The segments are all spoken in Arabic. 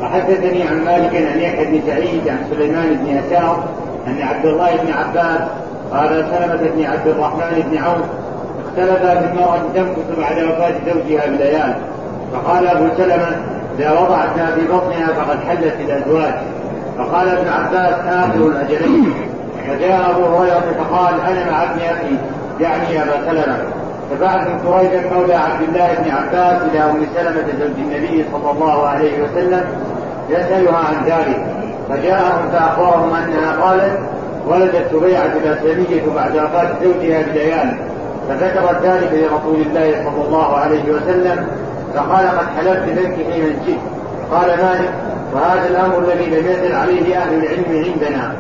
وحدثني عن مالك عن يحيى بن سعيد عن سليمان بن يسار أن عبد الله بن عباس قال سلمة بن عبد الرحمن بن عوف اختلفا في المرأة تمكث بعد وفاة زوجها بليال، فقال أبو سلمة إذا وضعت ما في بطنها فقد حلت الأزواج. فقال ابن عباس آخر الأجلين. فجاء أبو هريرة فقال أنا مع ابن أخي يعني أبا سلمة. فبعث كريبا مولى عبد الله بن عباس إلى أم سلمة زوج النبي صلى الله عليه وسلم يسألها عن ذلك، فجاءهم فأخبرهم أنها قالت ولدت سبيعة الأسلمية بعد وفاة زوجها بليال، فذكرت ذلك لرسول الله صلى الله عليه وسلم فقال قد حلفت بنكحي من شئت. قال مالك وهذا الأمر الذي لم يزل عليه أهل العلم عندنا.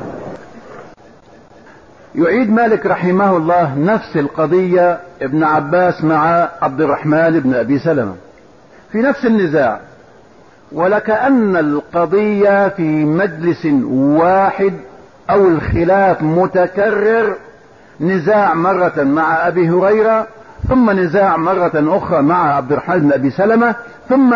يعيد مالك رحمه الله نفس القضية ابن عباس مع عبد الرحمن بن أبي سلمة في نفس النزاع، ولكأن القضية في مجلس واحد أو الخلاف متكرر، نزاع مرة مع أبي هريرة ثم نزاع مرة أخرى مع عبد الرحمن بن أبي سلمة، ثم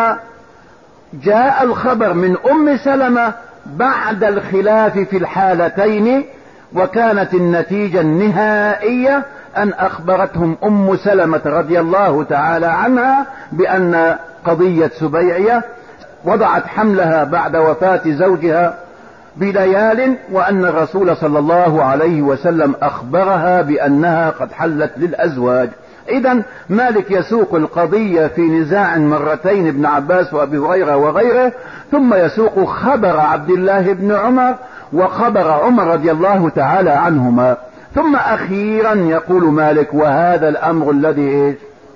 جاء الخبر من أم سلمة بعد الخلاف في الحالتين، وكانت النتيجة النهائية أن أخبرتهم أم سلمة رضي الله تعالى عنها بأن قضية سبيعية وضعت حملها بعد وفاة زوجها بليال، وأن الرسول صلى الله عليه وسلم أخبرها بأنها قد حلت للأزواج. إذن مالك يسوق القضية في نزاع مرتين ابن عباس وأبي هريرة وغيره، ثم يسوق خبر عبد الله بن عمر وخبر عمر رضي الله تعالى عنهما، ثم أخيرا يقول مالك وهذا الأمر الذي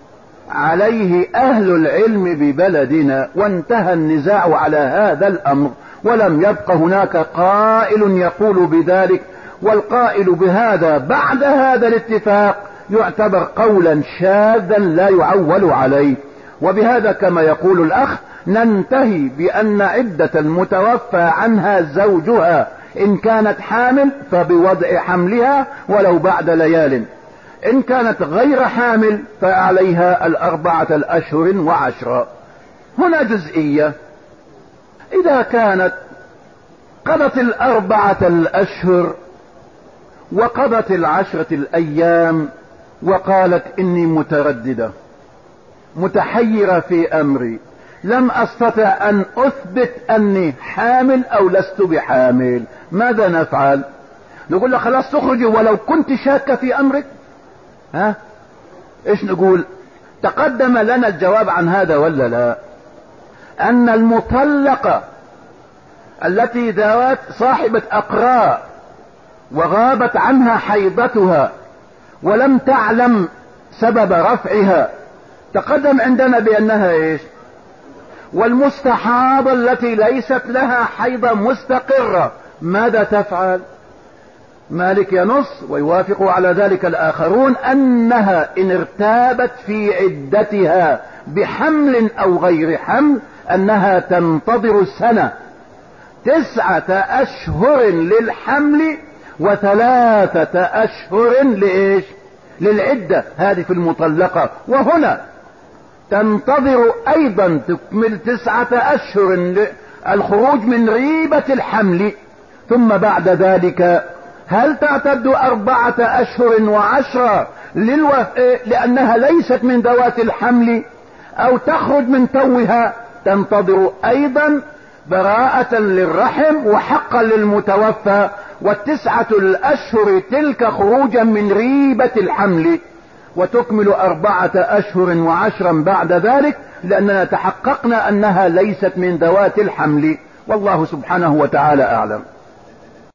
عليه أهل العلم ببلدنا، وانتهى النزاع على هذا الأمر ولم يبق هناك قائل يقول بذلك، والقائل بهذا بعد هذا الاتفاق يعتبر قولا شاذا لا يعول عليه. وبهذا كما يقول الأخ ننتهي بأن عدة المتوفى عنها زوجها إن كانت حامل فبوضع حملها ولو بعد ليال، إن كانت غير حامل فعليها 4 أشهر و10. هنا جزئية، إذا كانت قضت 4 الأشهر وقضت 10 الأيام وقالت إني مترددة متحيرة في أمري، لم أستطع أن أثبت أني حامل أو لست بحامل، ماذا نفعل؟ نقول له خلاص تخرجي ولو كنت شاكة في أمرك؟ إيش نقول؟ تقدم لنا الجواب عن هذا ولا لا؟ أن المطلقة التي ذات صاحبة أقراء وغابت عنها حيضتها ولم تعلم سبب رفعها، تقدم عندنا بأنها إيش؟ والمستحاضة التي ليست لها حيضة مستقرة ماذا تفعل؟ مالك ينص ويوافق على ذلك الآخرون أنها إن ارتابت في عدتها بحمل أو غير حمل أنها تنتظر سنة، 9 أشهر للحمل و3 أشهر لإيش؟ للعدة، هذه في المطلقة. وهنا تنتظر أيضا تكمل 9 أشهر الخروج من ريبة الحمل، ثم بعد ذلك هل تعتد 4 أشهر و10 لأنها ليست من ذوات الحمل أو تخرج من توها؟ تنتظر أيضا براءة للرحم وحقا للمتوفى، و9 الأشهر تلك خروجا من ريبة الحمل، وتكمل 4 أشهر و10 بعد ذلك لأننا تحققنا أنها ليست من ذوات الحمل. والله سبحانه وتعالى أعلم.